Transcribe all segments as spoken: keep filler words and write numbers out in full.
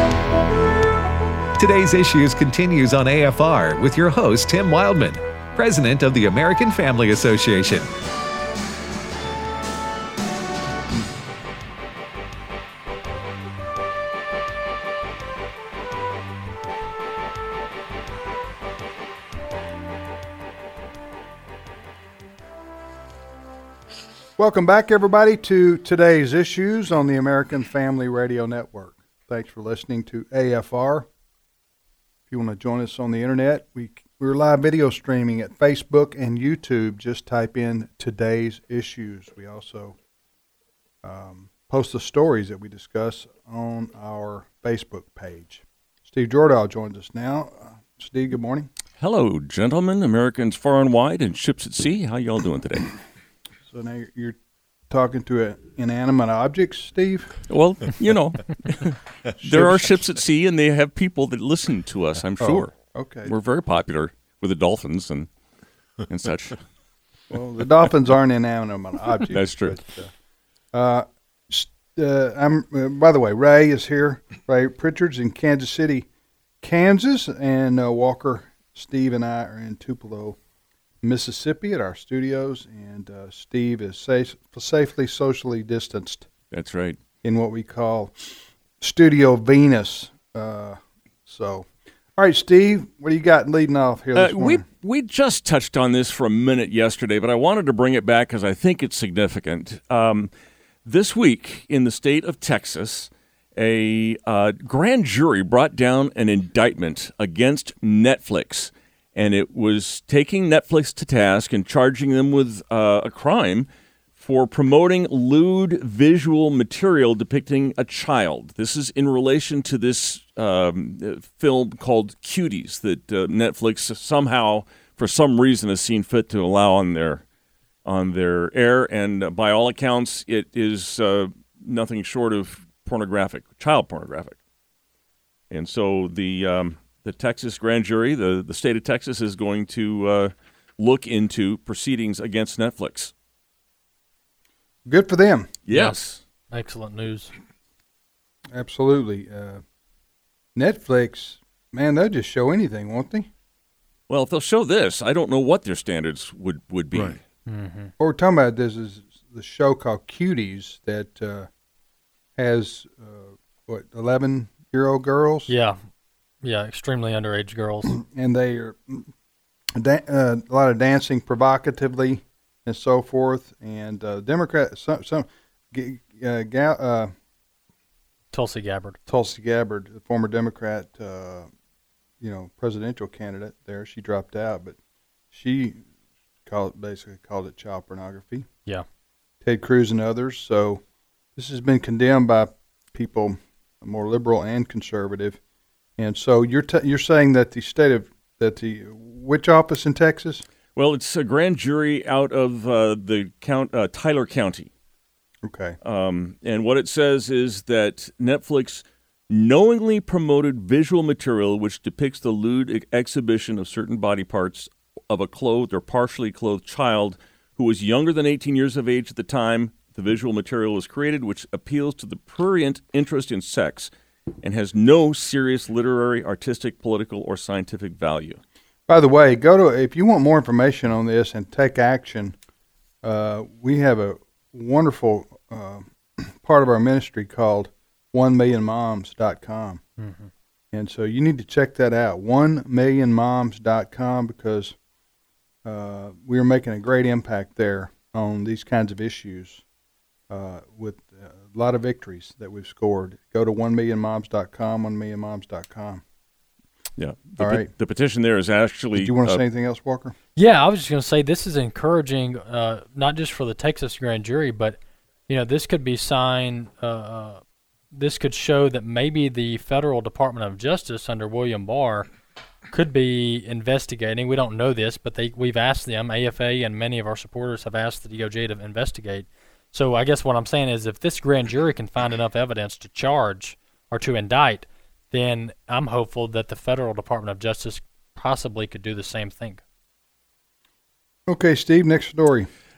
Today's Issues continues on A F R with your host, Tim Wildman, President of the American Family Association. Welcome back, everybody, to today's Issues on the American Family Radio Network. Thanks for listening to A F R. If you want to join us on the internet, we, we're live video streaming at Facebook and YouTube. Just type in today's Issues. We also um, post the stories that we discuss on our Facebook page. Steve Jordahl joins us now. Uh, Steve, good morning. Hello, gentlemen, Americans far and wide, and ships at sea. How y'all doing today? So now you're, you're talking to a, inanimate objects, Steve? Well, you know, there are ships at sea, and they have people that listen to us, I'm sure. Oh, okay. We're very popular with the dolphins and and such. Well, the dolphins aren't inanimate objects. That's true. But, uh, uh, I'm, uh, by the way, Ray is here. Ray Pritchard's in Kansas City, Kansas, and uh, Walker, Steve, and I are in Tupelo, Mississippi at our studios, and uh, Steve is safe, safely socially distanced. That's right. In what we call Studio Venus. Uh, so, all right, Steve, what do you got leading off here this uh, morning? We we just touched on this for a minute yesterday, but I wanted to bring it back because I think it's significant. Um, this week in the state of Texas, a uh, grand jury brought down an indictment against Netflix. And it was taking Netflix to task and charging them with uh, a crime for promoting lewd visual material depicting a child. This is in relation to this um, film called Cuties that uh, Netflix somehow, for some reason, has seen fit to allow on their on their air. And uh, by all accounts, it is uh, nothing short of pornographic, child pornographic. And so the um, The Texas grand jury, the, the state of Texas, is going to uh, look into proceedings against Netflix. Good for them. Yes. Yeah. Excellent news. Absolutely. Uh, Netflix, man, they'll just show anything, won't they? Well, if they'll show this, I don't know what their standards would, would be. Right. Mm-hmm. What we're talking about this is the show called Cuties that uh, has, uh, what, eleven-year-old girls? Yeah. Yeah, extremely underage girls. And they are da- uh, a lot of dancing provocatively and so forth. And uh, Democrat, some, some uh, Ga- uh, Tulsi Gabbard. Tulsi Gabbard, the former Democrat, uh, you know, presidential candidate there, she dropped out, but she called basically called it child pornography. Yeah. Ted Cruz and others. So this has been condemned by people more liberal and conservative. And so you're t- you're saying that the state of that the which office in Texas? Well, it's a grand jury out of uh, the count uh, Tyler County. Okay. Um, and what it says is that Netflix knowingly promoted visual material which depicts the lewd ex- exhibition of certain body parts of a clothed or partially clothed child who was younger than eighteen years of age at the time the visual material was created, which appeals to the prurient interest in sex and has no serious literary, artistic, political, or scientific value. By the way, go to if you want more information on this and take action. Uh, we have a wonderful uh, part of our ministry called one million moms dot com, mm-hmm. and so you need to check that out. one million moms dot com because uh, we are making a great impact there on these kinds of issues uh, with uh, a lot of victories that we've scored. Go to one million moms dot com, one million moms dot com. Yeah. The, All right. pe- the petition there is actually... Did you want to uh, say anything else, Walker? Yeah, I was just going to say this is encouraging, uh, not just for the Texas grand jury, but you know this could be sign. Uh, this could show that maybe the Federal Department of Justice under William Barr could be investigating. We don't know this, but they we've asked them. A F A and many of our supporters have asked the D O J to investigate. So I guess what I'm saying is, if this grand jury can find enough evidence to charge or to indict, then I'm hopeful that the Federal Department of Justice possibly could do the same thing. Okay, Steve, next story.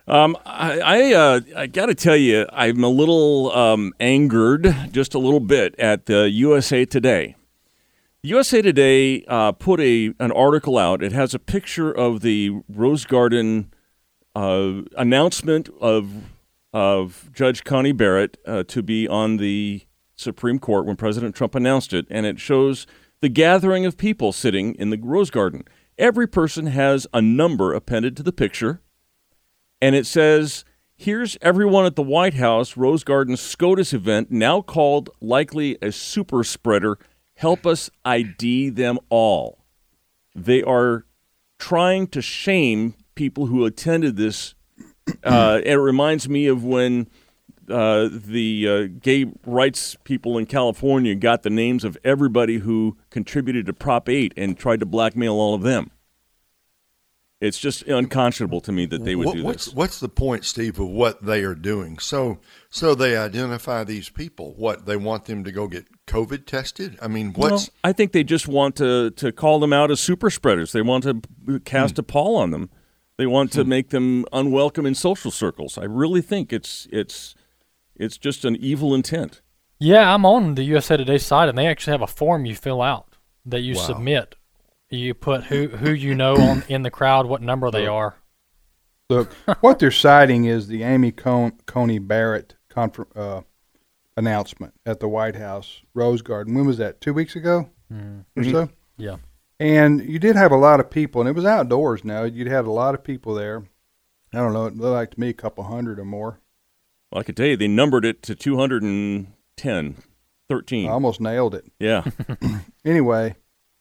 Um, I I, uh, I got to tell you, I'm a little um, angered, just a little bit, at the U S A Today. U S A Today uh, put a an article out. It has a picture of the Rose Garden uh, announcement of of Judge Connie Barrett uh, to be on the Supreme Court when President Trump announced it, and it shows the gathering of people sitting in the Rose Garden. Every person has a number appended to the picture. And it says, here's everyone at the White House Rose Garden SCOTUS event, now called likely a super spreader. Help us I D them all. They are trying to shame people who attended this. Uh, it reminds me of when uh, the uh, gay rights people in California got the names of everybody who contributed to Prop eight and tried to blackmail all of them. It's just unconscionable to me that they would what, do what's, this. What's the point, Steve, of what they are doing? So, so they identify these people. What, they want them to go get COVID tested? I mean, what's? Well, I think they just want to, to call them out as super spreaders. They want to cast hmm. a pall on them. They want to hmm. make them unwelcome in social circles. I really think it's it's it's just an evil intent. Yeah, I'm on the U S A Today site, and they actually have a form you fill out that you wow. submit. You put who who you know on in the crowd, what number they are. Look, what they're citing is the Amy Con- Coney Barrett confer- uh, announcement at the White House Rose Garden. When was that? Two weeks ago mm-hmm. or so? Yeah. And you did have a lot of people, and it was outdoors now. You'd had a lot of people there. I don't know. It looked like to me a couple hundred or more. Well, I can tell you they numbered it to two hundred ten, thirteen. I almost nailed it. Yeah. Anyway.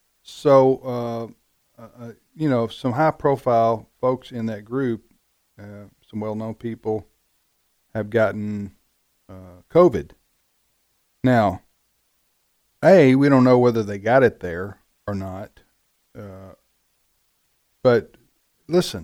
So, uh, uh, you know, some high-profile folks in that group, uh, some well-known people, have gotten uh, COVID. Now, A, we don't know whether they got it there or not. Uh, but listen,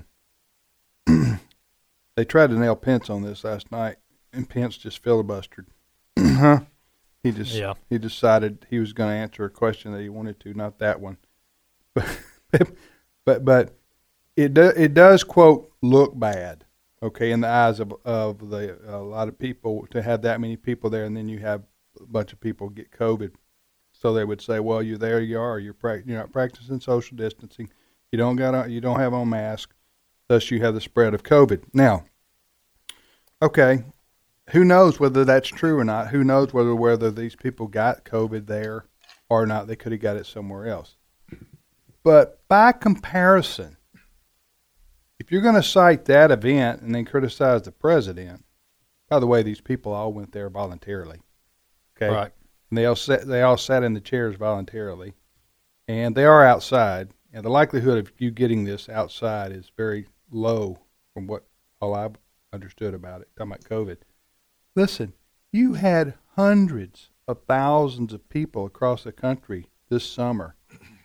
they tried to nail Pence on this last night, and Pence just filibustered. Huh? He just yeah. he decided he was going to answer a question that he wanted to, not that one. But but but it do, it does quote look bad, okay, in the eyes of of the a lot of people to have that many people there, and then you have a bunch of people get COVID. So they would say, well, you're there, you are, you're pra- you're not practicing social distancing, you don't got on, you don't have on mask, thus you have the spread of COVID. Now, okay. Who knows whether that's true or not? Who knows whether whether these people got COVID there or not? They could have got it somewhere else. But by comparison, if you're going to cite that event and then criticize the president, by the way, these people all went there voluntarily. Okay, right? And they all sat, they all sat in the chairs voluntarily, and they are outside. And the likelihood of you getting this outside is very low, from what all I understood about it. Talking about COVID. Listen, you had hundreds of thousands of people across the country this summer,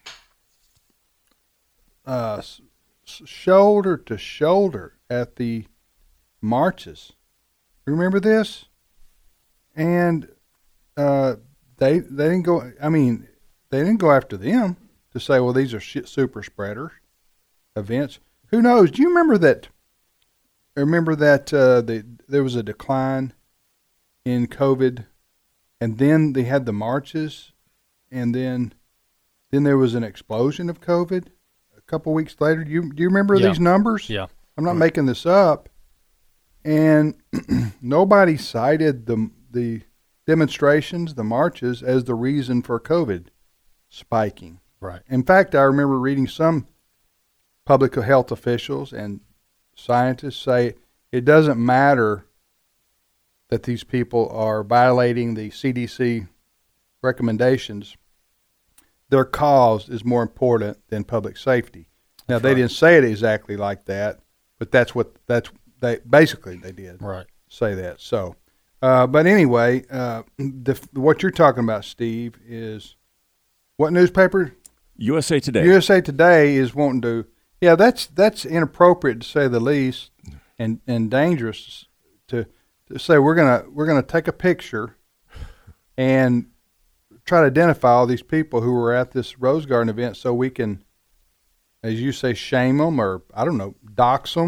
uh, s- shoulder to shoulder at the marches. Remember this? And uh, they they didn't go. I mean, they didn't go after them to say, well, these are shit super spreaders events. Who knows? Do you remember that? Remember that uh, the there was a decline in COVID, and then they had the marches, and then then there was an explosion of COVID a couple weeks later. Do you do you remember yeah. these numbers? Yeah, I'm not right. making this up. And nobody cited the the demonstrations, the marches, as the reason for COVID spiking. Right. In fact, I remember reading some public health officials and scientists say it doesn't matter that these people are violating the C D C recommendations. Their cause is more important than public safety. Now, that's they right. didn't say it exactly like that, but that's what that's they basically they did right. say that. So, uh, but anyway, uh, the, what you're talking about, Steve, is what newspaper? U S A Today. U S A Today is wanting to. Yeah, that's that's inappropriate to say the least, and, and dangerous to. To say we're gonna we're gonna take a picture and try to identify all these people who were at this Rose Garden event, so we can, as you say, shame them or I don't know, dox them,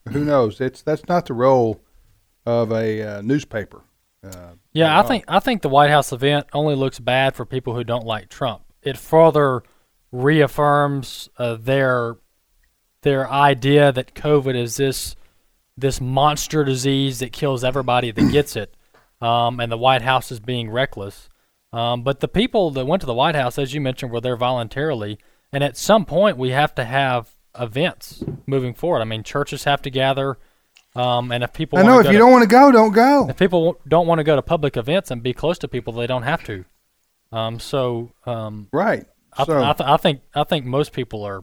who knows? It's that's not the role of a uh, newspaper. Uh, yeah, I think I think the White House event only looks bad for people who don't like Trump. It further reaffirms uh, their their idea that COVID is this this monster disease that kills everybody that gets it, um, and the White House is being reckless. Um, but the people that went to the White House, as you mentioned, were there voluntarily, and at some point we have to have events moving forward. I mean, churches have to gather. Um, and if people I know if you to, don't want to go, don't go. If people don't want to go to public events and be close to people, they don't have to. Um, so um, right. I, so. I, th- I think I think most people are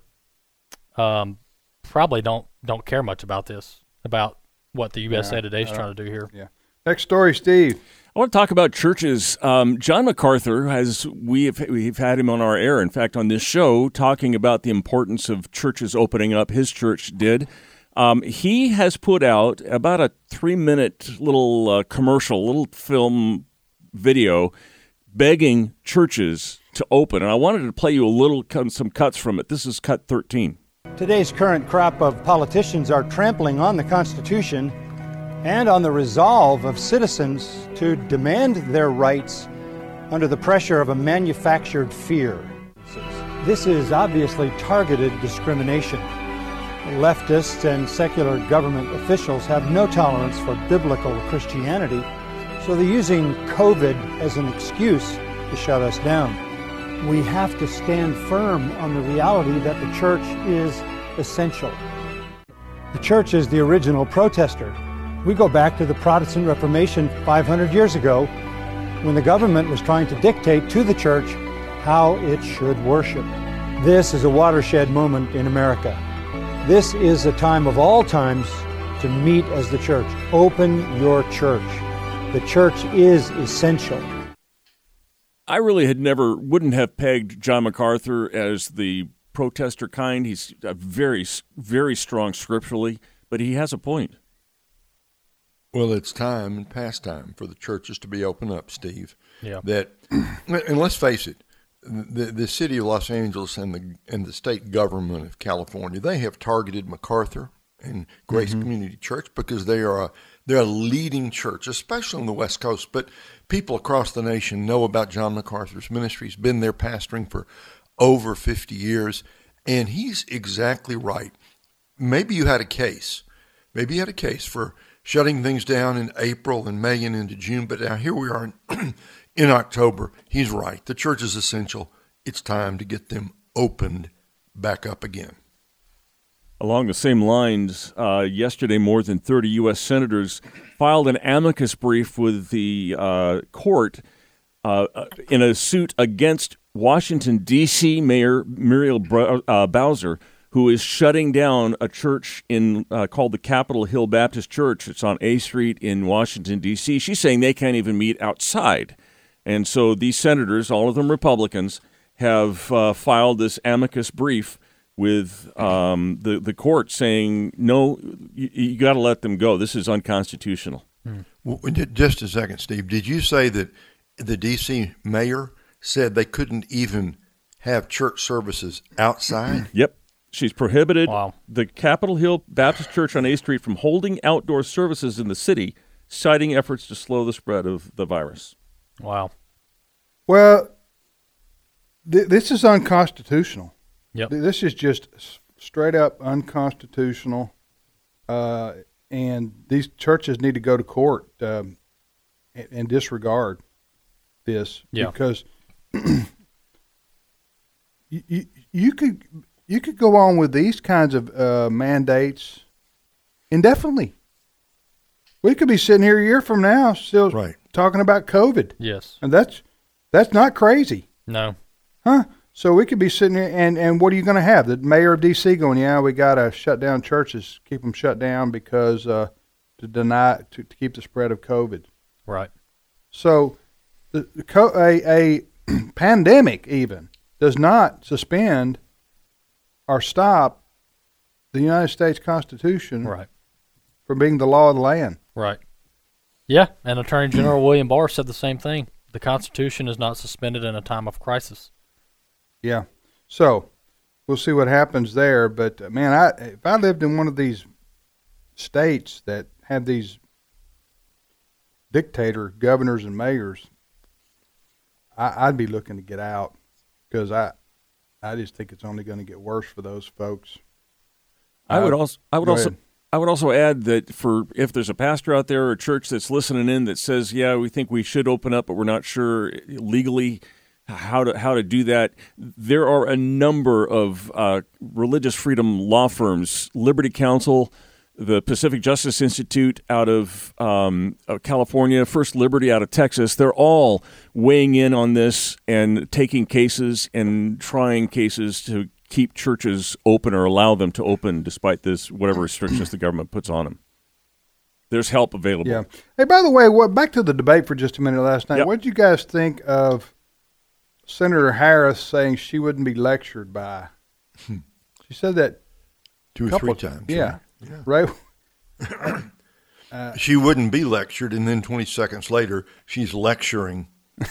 um, probably don't don't care much about this, about what the U S A yeah, Today is uh, trying to do here. Yeah. Next story, Steve. I want to talk about churches. Um, John MacArthur has we've we've had him on our air. In fact, on this show, talking about the importance of churches opening up. His church did. Um, he has put out about a three-minute little uh, commercial, little film video, begging churches to open. And I wanted to play you a little, some cuts from it. This is cut thirteen. Today's current crop of politicians are trampling on the Constitution and on the resolve of citizens to demand their rights under the pressure of a manufactured fear. This is obviously targeted discrimination. Leftists and secular government officials have no tolerance for biblical Christianity, so they're using COVID as an excuse to shut us down. We have to stand firm on the reality that the church is essential. The church is the original protester. We go back to the Protestant Reformation five hundred years ago, when the government was trying to dictate to the church how it should worship. This is a watershed moment in America. This is a time of all times to meet as the church. Open your church. The church is essential. I really had never, wouldn't have pegged John MacArthur as the protester kind. He's a very, very strong scripturally, but he has a point. Well, it's time and past time for the churches to be open up, Steve. Yeah. That, and let's face it, The, the city of Los Angeles and the and the state government of California, they have targeted MacArthur and Grace mm-hmm. Community Church because they are a, they're a leading church, especially on the West Coast. But people across the nation know about John MacArthur's ministry. He's been there pastoring for over fifty years, and he's exactly right. Maybe you had a case. Maybe you had a case for shutting things down in April and May and into June, but now here we are in In October. He's right. The church is essential. It's time to get them opened back up again. Along the same lines, uh, yesterday more than thirty U S senators filed an amicus brief with the uh, court uh, in a suit against Washington, D C Mayor Muriel uh, Bowser, who is shutting down a church in uh, called the Capitol Hill Baptist Church. It's on A Street in Washington, D C She's saying they can't even meet outside. And so these senators, all of them Republicans, have uh, filed this amicus brief with um, the, the court saying, no, you, you got to let them go. This is unconstitutional. Hmm. Well, just a second, Steve. Did you say that the D C mayor said they couldn't even have church services outside? Yep. She's prohibited wow. the Capitol Hill Baptist Church on A Street from holding outdoor services in the city, citing efforts to slow the spread of the virus. Wow. Well, th- this is unconstitutional. Yep. This is just straight up unconstitutional, uh, and these churches need to go to court um, and, and disregard this yeah. because you, you, you could you could go on with these kinds of uh, mandates indefinitely. We could be sitting here a year from now still right. talking about COVID. Yes. And that's that's not crazy. No. Huh? So we could be sitting here, and, and what are you going to have? The mayor of D C going, yeah, we got to shut down churches, keep them shut down because uh, to deny, to, to keep the spread of COVID. Right. So the, the a, a pandemic even does not suspend or stop the United States Constitution right. from being the law of the land. Right. Yeah, and Attorney General William Barr said the same thing. The Constitution is not suspended in a time of crisis. Yeah. So we'll see what happens there. But, uh, man, I if I lived in one of these states that have these dictator governors and mayors, I, I'd be looking to get out because I, I just think it's only going to get worse for those folks. I would Uh, also, I would go also, ahead. I would also add that for if there's a pastor out there or a church that's listening in that says, "Yeah, we think we should open up, but we're not sure legally how to how to do that," there are a number of uh, religious freedom law firms, Liberty Counsel, the Pacific Justice Institute out of um, uh, California, First Liberty out of Texas. They're all weighing in on this and taking cases and trying cases to keep churches open or allow them to open despite this, whatever restrictions the government puts on them. There's help available. Yeah. Hey, by the way, what back to the debate for just a minute last night. Yep. What did you guys think of Senator Harris saying she wouldn't be lectured by? She said that Two or couple three of- times. Yeah. Yeah. Right. She wouldn't be lectured, and then twenty seconds later, she's lecturing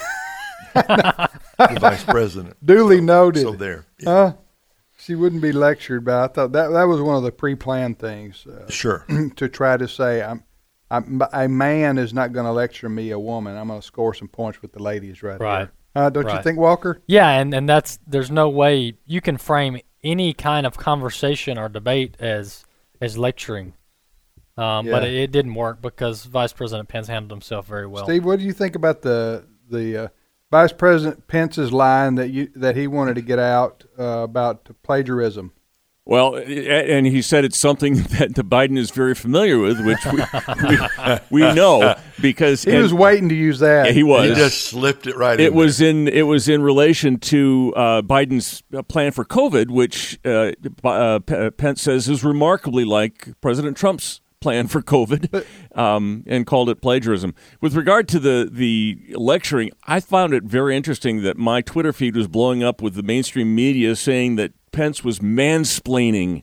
the vice president. Duly noted. So there. Huh? She wouldn't be lectured, but I thought that that was one of the pre-planned things. Uh, Sure. to try to say I'm, I'm a man is not going to lecture me, a woman. I'm going to score some points with the ladies right, Right. here. Uh, don't you Right. think, Walker? Yeah, and, and that's there's no way you can frame any kind of conversation or debate as as lecturing. Um, But Yeah. it, it didn't work because Vice President Pence handled himself very well. Steve, what do you think about the the uh, Vice President Pence's line that you that he wanted to get out uh, about plagiarism? Well, and he said it's something that the Biden is very familiar with, which we we, we know because He and- was waiting to use that. Yeah, he was. He just slipped it right in It was there. in it was in relation to uh, Biden's plan for COVID, which uh, uh, P- Pence says is remarkably like President Trump's plan for COVID, um, and called it plagiarism. With regard to the the lecturing, I found it very interesting that my Twitter feed was blowing up with the mainstream media saying that Pence was mansplaining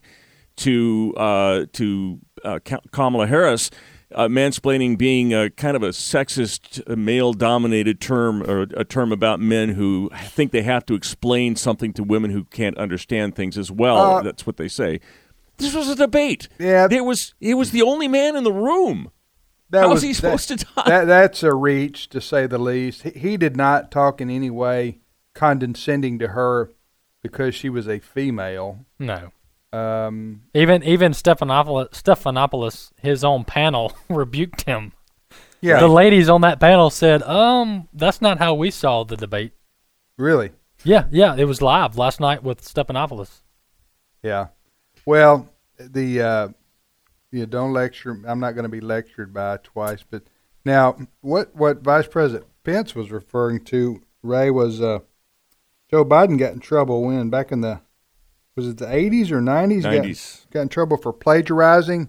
to uh, to uh, Kamala Harris. Uh, mansplaining being a kind of a sexist, uh, male-dominated term, or a term about men who think they have to explain something to women who can't understand things as well. Uh, That's what they say. This was a debate. Yeah. There was he was the only man in the room. That How was was he supposed that, to talk? That, that's a reach, to say the least. He, he did not talk in any way condescending to her because she was a female. No. Um, Even even Stephanopoulos, Stephanopoulos, his own panel, rebuked him. yeah, The ladies on that panel said, um, that's not how we saw the debate. really. Yeah, yeah, it was live last night with Stephanopoulos. Yeah. Well, the uh, you don't lecture. I'm not going to be lectured by twice. But now, what what Vice President Pence was referring to, Ray, was uh, Joe Biden got in trouble when back in the was it the eighties or nineties? nineties. Got, got in trouble for plagiarizing.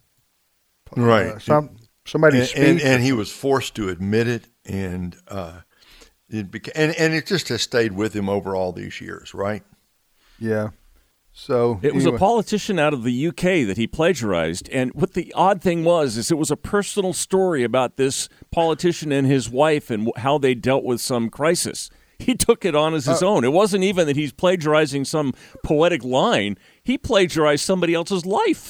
Right. Uh, some somebody's and, and, speech. and he was forced to admit it, and uh, it beca- and and it just has stayed with him over all these years, right? Yeah. So It was a anyway. politician out of the U K that he plagiarized, and what the odd thing was is it was a personal story about this politician and his wife and wh- how they dealt with some crisis. He took it on as his Uh, own. It wasn't even that he's plagiarizing some poetic line. He plagiarized somebody else's life.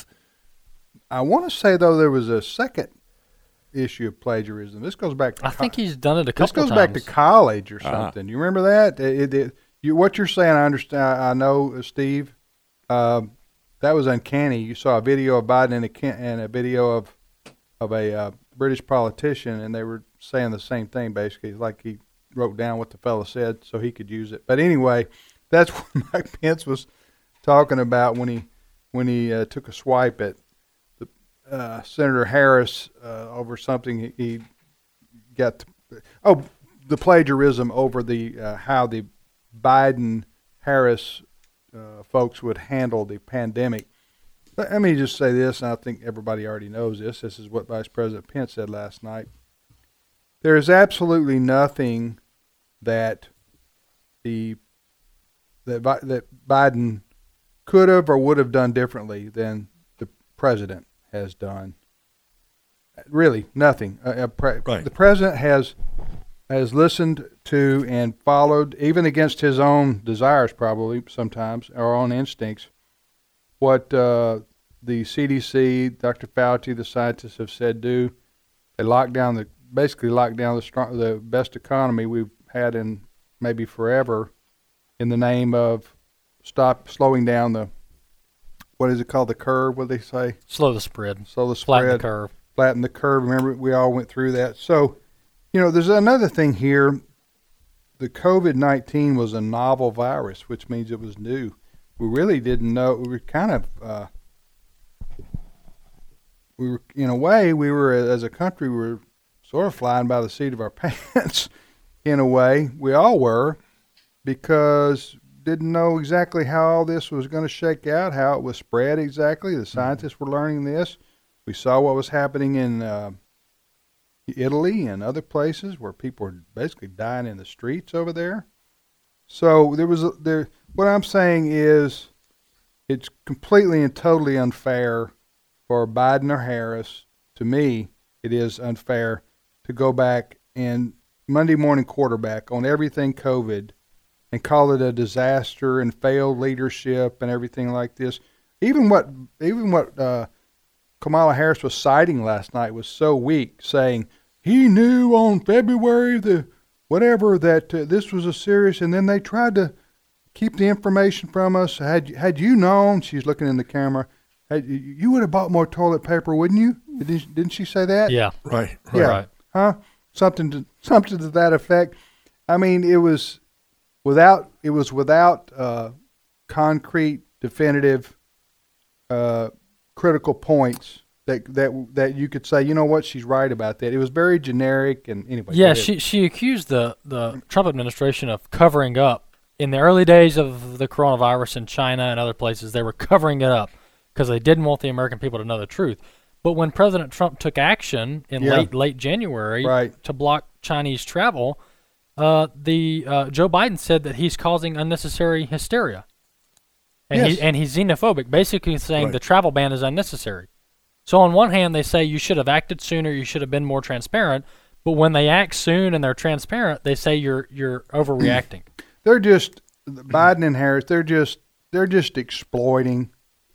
I want to say though there was a second issue of plagiarism. This goes back to I co- think he's done it a This couple goes times. back to college or Ah. something. You remember that? It, it, you, what you're saying, I understand. I know, uh, Steve. Um, that was uncanny. You saw a video of Biden and a, Ken- and a video of of a uh, British politician, and they were saying the same thing basically. Like he wrote down what the fellow said so he could use it. But anyway, that's what Mike Pence was talking about when he when he uh, took a swipe at the, uh, Senator Harris uh, over something he, he got. To, oh, the plagiarism over the uh, how the Biden Harris uh, folks would handle the pandemic. Let let me just say this, and I think everybody already knows this. This is what Vice President Pence said last night. There is absolutely nothing that the that Bi- that Biden could have or would have done differently than the president has done. Really, nothing. Uh, uh, pre- Right. The president has has listened to and followed, even against his own desires, probably sometimes, or own instincts, what uh, the C D C, Doctor Fauci, the scientists have said do. They locked down the basically locked down the strong, the best economy we've had in maybe forever, in the name of stop slowing down the what is it called the curve? What do they say? Slow the spread. Slow the spread. Flatten the curve. Flatten the curve. Remember, we all went through that. So, you know, there's another thing here. The COVID nineteen was a novel virus, which means it was new. We really didn't know. We were kind of, uh, we were in a way, we were as a country, we were sort of flying by the seat of our pants. In a way, we all were, because didn't know exactly how all this was going to shake out, how it was spread exactly. The scientists were learning this. We saw what was happening in uh, Italy and other places where people were basically dying in the streets over there. So there was a, there. What I'm saying is, it's completely and totally unfair for Biden or Harris. To me, it is unfair to go back and Monday morning quarterback on everything COVID and call it a disaster and failed leadership and everything like this. Even what even what uh, Kamala Harris was citing last night was so weak, saying he knew on February the whatever that uh, this was a serious, and then they tried to keep the information from us. Had had you known, she's looking in the camera, had, you would have bought more toilet paper, wouldn't you? Didn't, didn't she say that? Yeah. Right. Yeah. Right. Huh? Something to something to that effect. I mean, it was without it was without uh, concrete, definitive, uh, critical points that that that you could say, you know what, she's right about that. It was very generic, and anyway. Yeah, she she accused the the Trump administration of covering up. In the early days of the coronavirus in China and other places, they were covering it up because they didn't want the American people to know the truth. But when President Trump took action in Yeah. late late January Right. to block Chinese travel, uh, the uh, Joe Biden said that he's causing unnecessary hysteria, and Yes. he and he's xenophobic, basically saying Right. the travel ban is unnecessary. So on one hand, they say you should have acted sooner, you should have been more transparent. But when they act soon and they're transparent, they say you're you're overreacting. They're just Biden and Harris. They're just they're just exploiting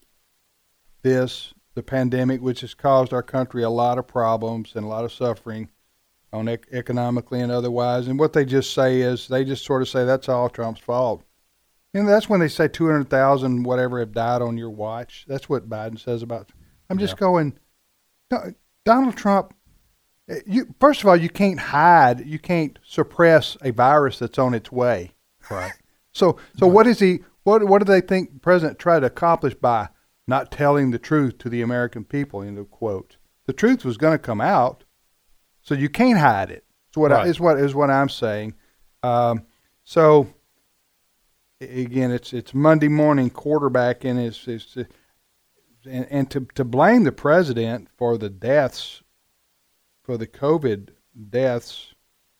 this the pandemic, which has caused our country a lot of problems and a lot of suffering, on ec- economically and otherwise. And what they just say is they just sort of say that's all Trump's fault. And that's when they say two hundred thousand whatever have died on your watch. That's what Biden says about. I'm just Yeah. going. No, Donald Trump. You first of all, you can't hide. You can't suppress a virus that's on its way. Right. So, so what is he? What what do they think the president tried to accomplish by not telling the truth to the American people? End of quote. The truth was going to come out, so you can't hide it. So what Right. I, is what is what I'm saying. Um, so a- again, it's it's Monday morning quarterbacking. It's, it's and, and to to blame the president for the deaths, for the COVID deaths,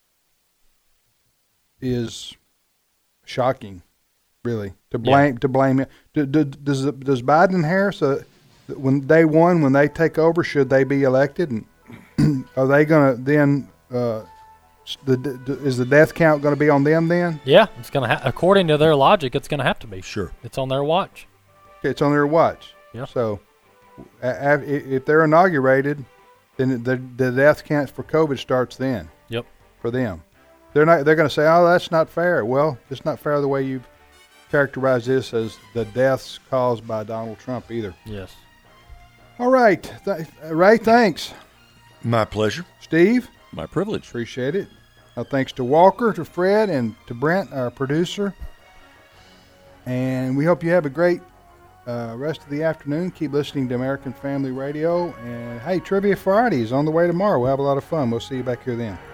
is shocking, really. To blame, yeah. to blame it. Do, do, does does Biden and Harris, uh, when day one, when they take over, should they be elected? And are they going to then? Uh, the, the is the death count going to be on them then? Yeah, it's gonna. Ha- according to their logic, it's gonna have to be. Sure. It's on their watch. It's on their watch. Yeah. So, a, a, if they're inaugurated, then the the death count for COVID starts then. Yep. For them. They're not. They're going to say, "Oh, that's not fair." Well, it's not fair the way you've characterized this as the deaths caused by Donald Trump either. Yes. All right, Th- Ray. Thanks, My pleasure. Steve. My privilege. Appreciate it. Uh, thanks to Walker, to Fred, and to Brent, our producer. And we hope you have a great uh, rest of the afternoon. Keep listening to American Family Radio. And hey, Trivia Friday is on the way tomorrow. We'll have a lot of fun. We'll see you back here then.